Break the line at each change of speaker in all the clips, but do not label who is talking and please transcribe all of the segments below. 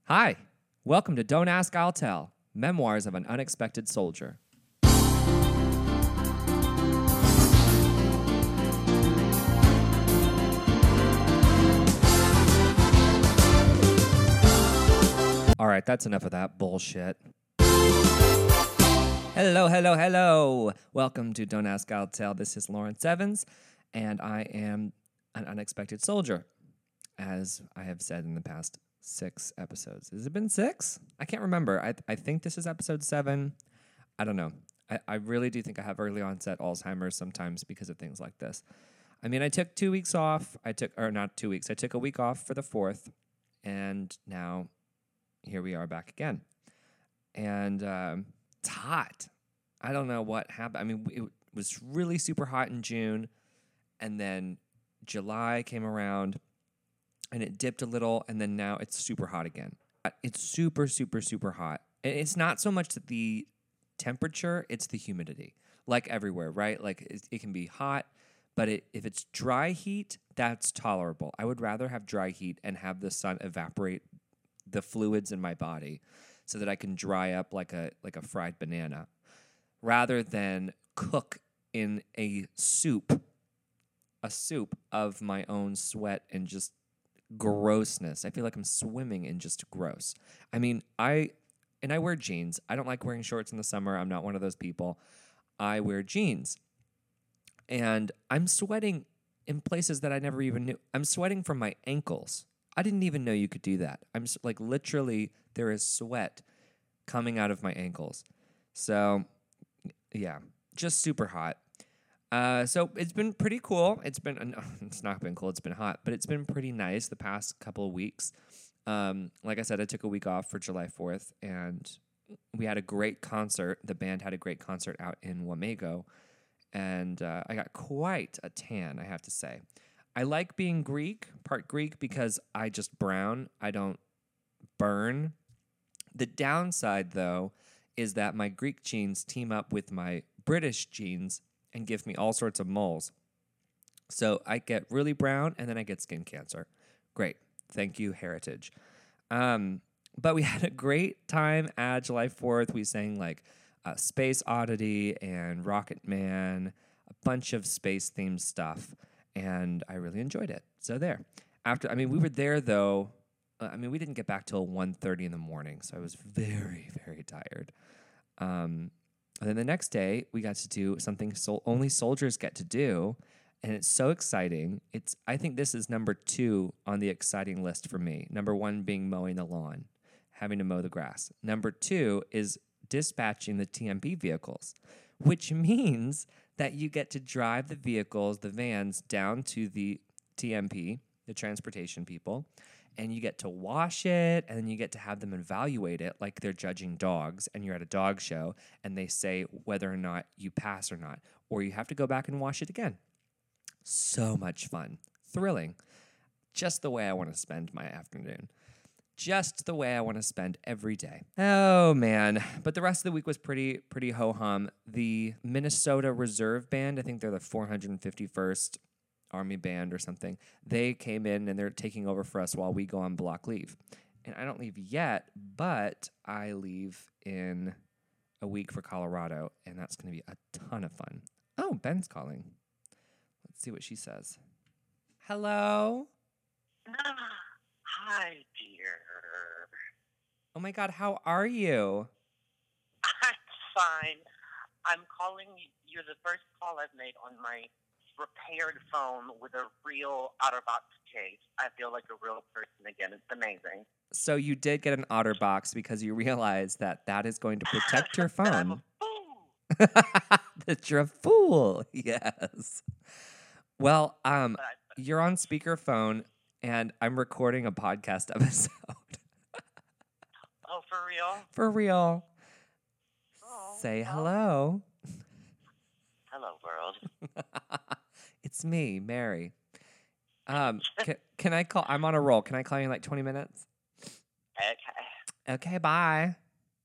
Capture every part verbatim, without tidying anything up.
Hi, welcome to Don't Ask, I'll Tell, Memoirs of an Unexpected Soldier. All right, that's enough of that bullshit. Hello, hello, hello. Welcome to Don't Ask, I'll Tell. This is Lawrence Evans, and I am an unexpected soldier, as I have said in the past six episodes. Has it been six? I can't remember. I I think this is episode seven. I don't know. I, I really do think I have early onset Alzheimer's sometimes because of things like this. I mean, I took two weeks off. I took, or not two weeks. I took a week off for the fourth, and now here we are back again. And um, it's hot. I don't know what happened. I mean, it was really super hot in June, and then July came around, and it dipped a little, and then now it's super hot again. It's super, super, super hot. And it's not so much the temperature, it's the humidity. Like everywhere, right? Like it, it can be hot, but it, if it's dry heat, that's tolerable. I would rather have dry heat and have the sun evaporate the fluids in my body so that I can dry up like a like a fried banana, rather than cook in a soup, a soup of my own sweat and just grossness. I feel like I'm swimming in just gross. I mean, I, and I wear jeans. I don't like wearing shorts in the summer. I'm not one of those people. I wear jeans. And I'm sweating in places that I never even knew. I'm sweating from my ankles. I didn't even know you could do that. I'm s- like, literally, there is sweat coming out of my ankles. So, yeah, just super hot. Uh, so it's been pretty cool. It's been, uh, it's not been cool. It's been hot, but it's been pretty nice the past couple of weeks. Um, like I said, I took a week off for July fourth, and we had a great concert. The band had a great concert out in Wamego, and uh, I got quite a tan, I have to say. I like being Greek, part Greek, because I just brown. I don't burn. The downside, though, is that my Greek genes team up with my British genes and give me all sorts of moles. So I get really brown, and then I get skin cancer. Great. Thank you, Heritage. Um, but we had a great time at July fourth. We sang, like, uh, Space Oddity and Rocket Man, a bunch of space-themed stuff, and I really enjoyed it. So there. After, I mean, we were there, though. Uh, I mean, we didn't get back till one thirty in the morning, so I was very, very tired. Um... And then the next day, we got to do something sol- only soldiers get to do, and it's so exciting. It's I think this is number two on the exciting list for me. Number one being mowing the lawn, having to mow the grass. Number two is dispatching the T M P vehicles, which means that you get to drive the vehicles, the vans, down to the T M P, the transportation people, and you get to wash it, and then you get to have them evaluate it like they're judging dogs, and you're at a dog show, and they say whether or not you pass or not, or you have to go back and wash it again. So much fun. Thrilling. Just the way I want to spend my afternoon. Just the way I want to spend every day. Oh, man. But the rest of the week was pretty, pretty ho-hum. The Minnesota Reserve Band, I think they're the four hundred fifty-first Army band or something, they came in and they're taking over for us while we go on block leave. And I don't leave yet, but I leave in a week for Colorado, and that's going to be a ton of fun. Oh, Ben's calling. Let's see what she says. Hello?
Hi, dear.
Oh my God, how are you?
I'm fine. I'm calling, you're the first call I've made on my repaired phone with a real OtterBox case. I feel like a real person again. It's amazing.
So you did get an OtterBox because you realized that that is going to protect your phone.
That I'm a fool.
That you're a fool. Yes. Well, um,
But I,
you're on speakerphone, and I'm recording a podcast episode.
oh, for real?
For real.
Oh,
Say
well.
hello.
Hello, world.
It's me, Mary. Um, can, can I call? I'm on a roll. Can I call you in like twenty minutes?
Okay.
Okay, bye.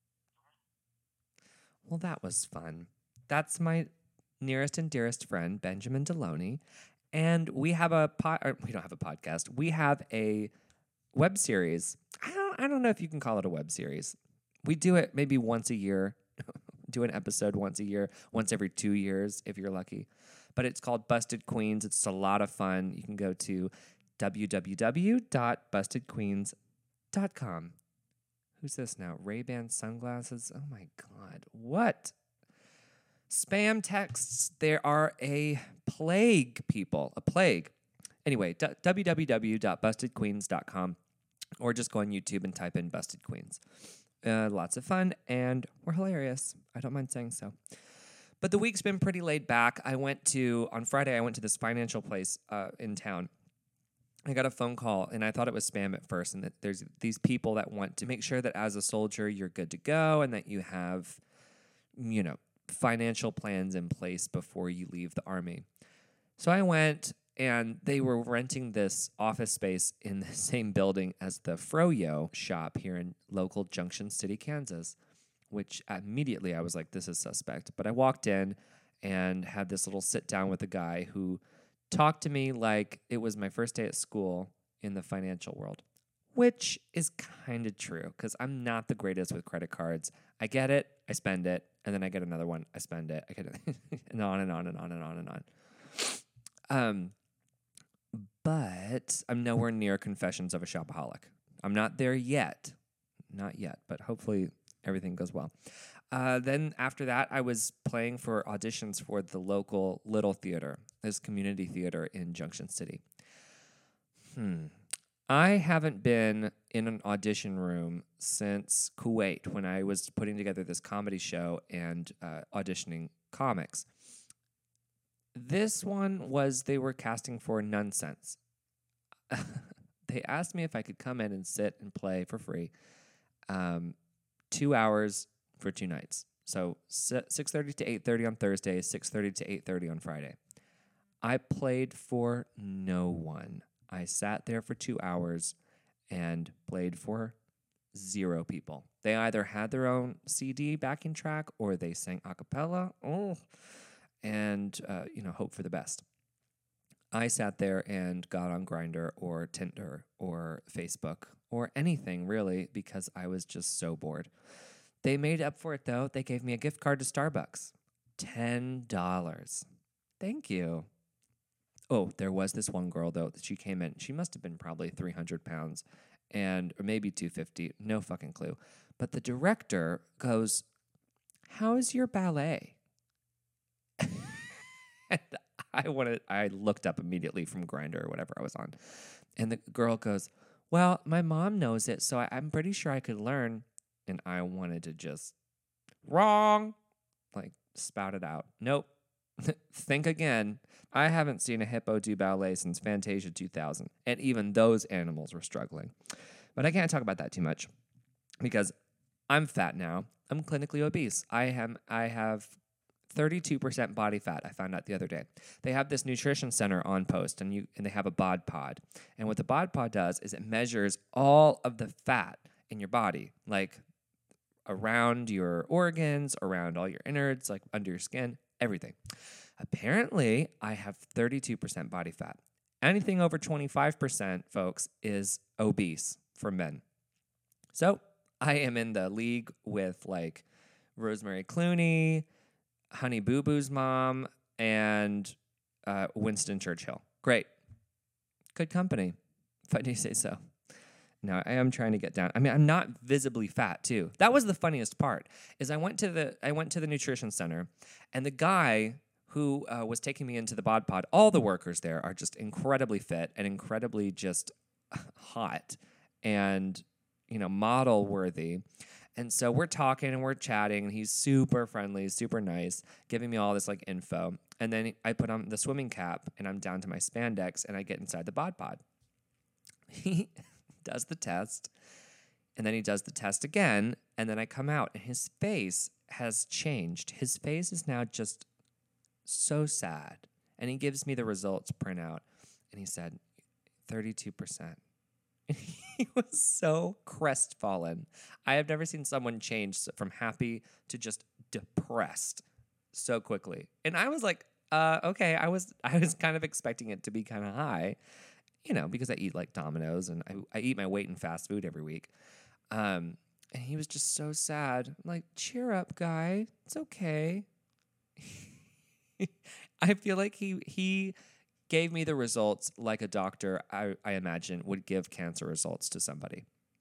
Well, that was fun. That's my nearest and dearest friend, Benjamin Deloney. And we have a pod, or we don't have a podcast. We have a web series. I don't, I don't know if you can call it a web series. We do it maybe once a year, do an episode once a year, once every two years if you're lucky. But it's called Busted Queens. It's a lot of fun. You can go to w w w dot busted queens dot com. Who's this now? Ray-Ban sunglasses? Oh my God. What? Spam texts. There are a plague, people. A plague. Anyway, d- w w w dot busted queens dot com, or just go on YouTube and type in Busted Queens. Uh, lots of fun, and we're hilarious. I don't mind saying so. But the week's been pretty laid back. I went to, on Friday, I went to this financial place uh, in town. I got a phone call, and I thought it was spam at first, and that there's these people that want to make sure that as a soldier, you're good to go, and that you have, you know, financial plans in place before you leave the Army. So I went, and they were renting this office space in the same building as the Froyo shop here in local Junction City, Kansas, which immediately I was like, this is suspect. But I walked in and had this little sit down with a guy who talked to me like it was my first day at school in the financial world, which is kind of true because I'm not the greatest with credit cards. I get it, I spend it, and then I get another one, I spend it, I get it, and on and on and on and on and on. Um, but I'm nowhere near Confessions of a Shopaholic. I'm not there yet, not yet, but hopefully everything goes well. Uh, then after that, I was playing for auditions for the local Little Theater, this community theater in Junction City. Hmm. I haven't been in an audition room since Kuwait when I was putting together this comedy show and uh, auditioning comics. This one was they were casting for nonsense. They asked me if I could come in and sit and play for free um, two hours for two nights. So six thirty to eight thirty on Thursday, six thirty to eight thirty on Friday. I played for no one. I sat there for two hours and played for zero people. They either had their own C D backing track or they sang a cappella. Oh, and, uh, you know, hope for the best. I sat there and got on Grindr or Tinder or Facebook or anything really because I was just so bored. They made up for it, though. They gave me a gift card to Starbucks. ten dollars. Thank you. Oh, there was this one girl, though, that she came in. She must have been probably three hundred pounds and or maybe two hundred fifty. No fucking clue. But the director goes, "How's your ballet?" And I wanted, I looked up immediately from Grindr or whatever I was on. And the girl goes, "Well, my mom knows it, so I, I'm pretty sure I could learn." And I wanted to just, wrong, like spout it out. Nope. Think again. I haven't seen a hippo do ballet since Fantasia two thousand. And even those animals were struggling. But I can't talk about that too much because I'm fat now. I'm clinically obese. I am. I have thirty-two percent body fat, I found out the other day. They have this nutrition center on post, and you and they have a bod pod. And what the bod pod does is it measures all of the fat in your body, like around your organs, around all your innards, like under your skin, everything. Apparently, I have thirty-two percent body fat. Anything over twenty-five percent, folks, is obese for men. So I am in the league with like Rosemary Clooney, Honey Boo Boo's mom, and uh, Winston Churchill. Great. Good company, if I do say so. Now, I am trying to get down. I mean, I'm not visibly fat, too. That was the funniest part, is I went to the I went to the nutrition center, and the guy who uh, was taking me into the bod pod, all the workers there are just incredibly fit and incredibly just hot and, you know, model-worthy. And so we're talking and we're chatting, and he's super friendly, super nice, giving me all this, like, info. And then I put on the swimming cap, and I'm down to my spandex, and I get inside the bod pod. He does the test, and then he does the test again, and then I come out, and his face has changed. His face is now just so sad. And he gives me the results printout, and he said, thirty-two percent. He was so crestfallen. I have never seen someone change from happy to just depressed so quickly. And I was like, uh, okay, I was I was kind of expecting it to be kind of high, you know, because I eat like Domino's and I, I eat my weight in fast food every week. Um, and he was just so sad. I'm like, cheer up, guy. It's okay. I feel like he he gave me the results like a doctor, I, I imagine, would give cancer results to somebody.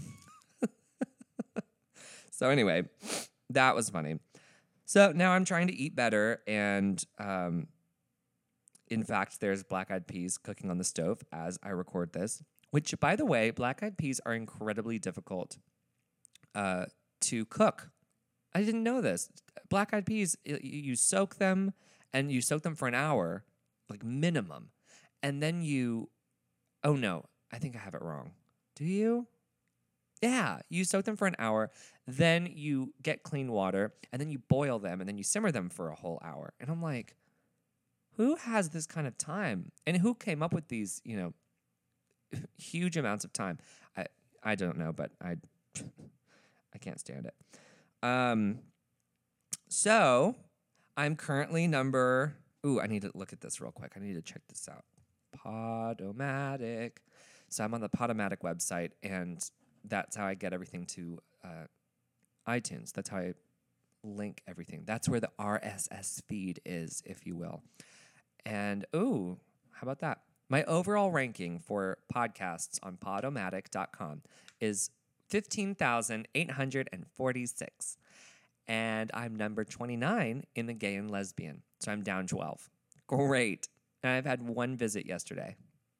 So anyway, that was funny. So now I'm trying to eat better, and um, in fact, there's black-eyed peas cooking on the stove as I record this, which, by the way, black-eyed peas are incredibly difficult uh, to cook. I didn't know this. Black-eyed peas, y- you soak them, and you soak them for an hour, like minimum, and then you, oh no, I think I have it wrong. Do you? Yeah, you soak them for an hour, then you get clean water, and then you boil them, and then you simmer them for a whole hour. And I'm like, who has this kind of time? And who came up with these, you know, huge amounts of time? I I don't know, but I I can't stand it. Um, so I'm currently number. Ooh, I need to look at this real quick. I need to check this out. Podomatic. So I'm on the Podomatic website, and that's how I get everything to uh, iTunes. That's how I link everything. That's where the R S S feed is, if you will. And, ooh, how about that? My overall ranking for podcasts on podomatic dot com is fifteen thousand eight hundred forty-six. And I'm number twenty-nine in the gay and lesbian. So I'm down twelve. Great. And I've had one visit yesterday.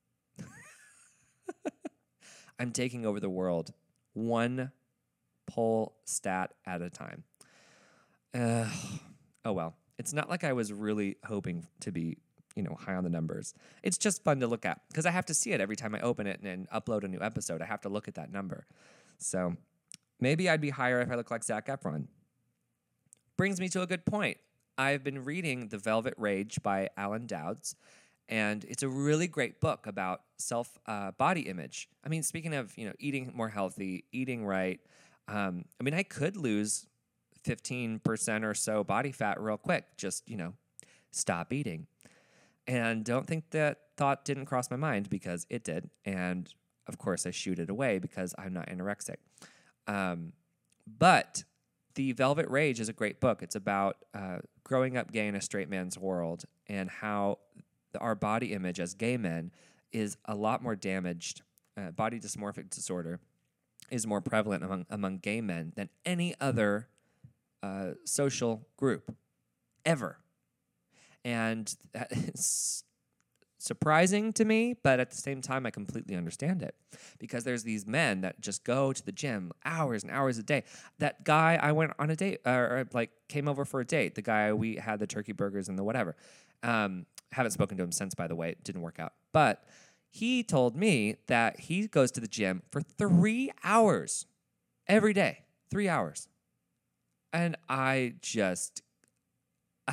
I'm taking over the world one poll stat at a time. Uh, oh, well. It's not like I was really hoping to be, you know, high on the numbers. It's just fun to look at because I have to see it every time I open it and, and upload a new episode. I have to look at that number. So maybe I'd be higher if I look like Zac Efron. Brings me to a good point. I've been reading The Velvet Rage by Alan Dowds, and it's a really great book about self uh, body image. I mean, speaking of, you know, eating more healthy, eating right, um, I mean, I could lose fifteen percent or so body fat real quick. Just, you know, stop eating. And don't think that thought didn't cross my mind, because it did. And, of course, I shooed it away because I'm not anorexic. Um, but The Velvet Rage is a great book. It's about uh, growing up gay in a straight man's world and how our body image as gay men is a lot more damaged. Uh, body dysmorphic disorder is more prevalent among, among gay men than any other uh, social group ever. And it's surprising to me, but at the same time, I completely understand it, because there's these men that just go to the gym hours and hours a day. That guy I went on a date, or, or like came over for a date, the guy we had the turkey burgers and the whatever. Um, haven't spoken to him since, by the way. It didn't work out. But he told me that he goes to the gym for three hours every day. Three hours. And I just... I,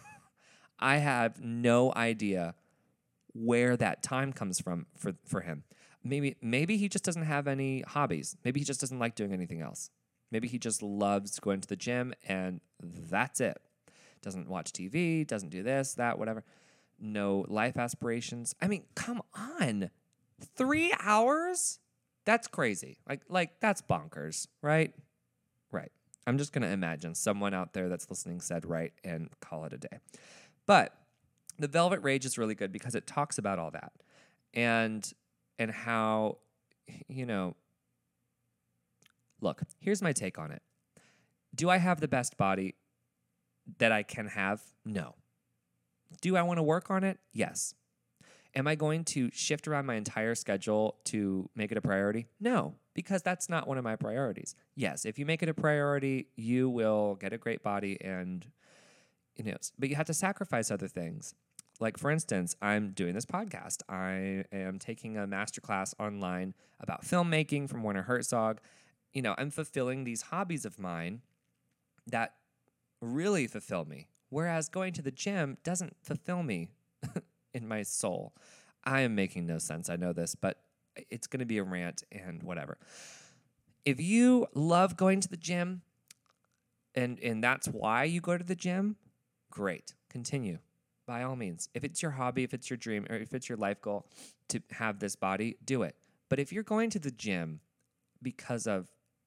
I have no idea where that time comes from for, for him. Maybe maybe he just doesn't have any hobbies. Maybe he just doesn't like doing anything else. Maybe he just loves going to the gym and that's it. Doesn't watch T V, doesn't do this, that, whatever. No life aspirations. I mean, come on. Three hours? That's crazy. Like, like that's bonkers, right? Right. I'm just going to imagine someone out there that's listening said right and call it a day. But The Velvet Rage is really good because it talks about all that and and how, you know, look, here's my take on it. Do I have the best body that I can have? No. Do I want to work on it? Yes. Am I going to shift around my entire schedule to make it a priority? No, because that's not one of my priorities. Yes, if you make it a priority, you will get a great body and, you know, but you have to sacrifice other things. Like, for instance, I'm doing this podcast. I am taking a masterclass online about filmmaking from Werner Herzog. You know, I'm fulfilling these hobbies of mine that really fulfill me, whereas going to the gym doesn't fulfill me in my soul. I am making no sense. I know this, but it's going to be a rant and whatever. If you love going to the gym and, and that's why you go to the gym, great. Continue. By all means. If it's your hobby, if it's your dream, or if it's your life goal to have this body, do it. But if you're going to the gym because of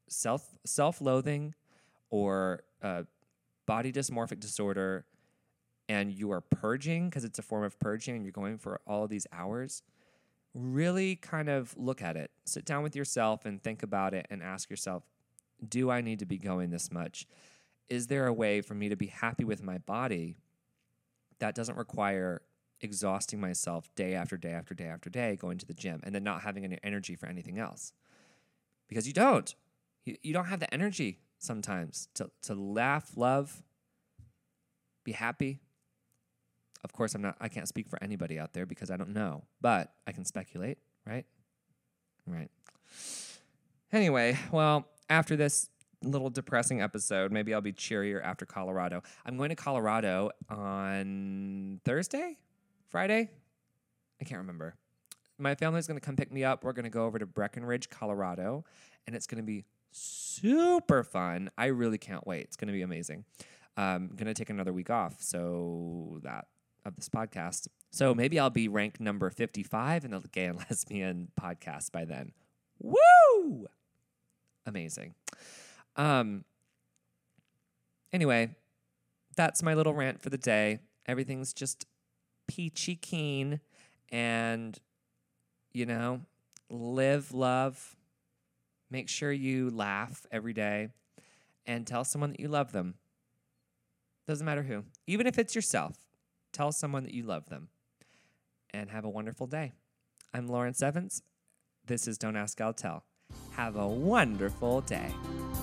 self self-loathing or uh, body dysmorphic disorder, and you are purging because it's a form of purging, and you're going for all of these hours, really kind of look at it. Sit down with yourself and think about it and ask yourself, do I need to be going this much? Is there a way for me to be happy with my body that doesn't require exhausting myself day after day after day after day going to the gym and then not having any energy for anything else? Because you don't. You, you don't have the energy sometimes to, to laugh, love, be happy. Of course, I'm not, I can't speak for anybody out there because I don't know, but I can speculate, right? Right. Anyway, well, after this little depressing episode, maybe I'll be cheerier after Colorado. I'm going to Colorado on Thursday, Friday. I can't remember. My family's going to come pick me up. We're going to go over to Breckenridge, Colorado, and it's going to be super fun. I really can't wait. It's going to be amazing. I'm going to take another week off, so that of this podcast. So maybe I'll be ranked number fifty-five in the Gay and Lesbian podcast by then. Woo! Amazing. Um. Anyway, that's my little rant for the day. Everything's just peachy keen, and, you know, live, love. Make sure you laugh every day, and tell someone that you love them. Doesn't matter who. Even if it's yourself, tell someone that you love them. And have a wonderful day. I'm Lawrence Evans. This is Don't Ask, I'll Tell. Have a wonderful day.